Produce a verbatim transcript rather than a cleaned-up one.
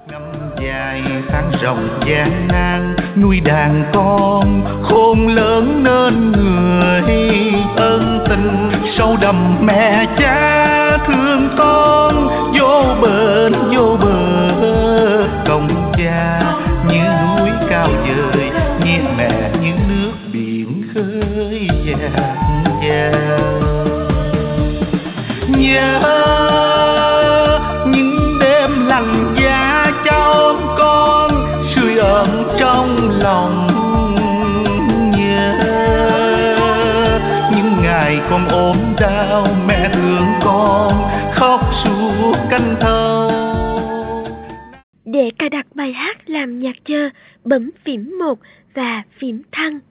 Năm dài tháng rộng gian nan nuôi đàn con khôn lớn nên người ân tình sâu đậm mẹ cha thương con vô bến vô bờ công cha như núi cao vời nghe mẹ như nước biển khơi dạt dào nhớ những đêm lạnh giá cho con sưởi ấm trong lòng nhớ những ngày con ốm đau mẹ thương con khóc suốt canh thâu. Để cài đặt bài hát làm nhạc chờ, bấm phím một và phím thăng.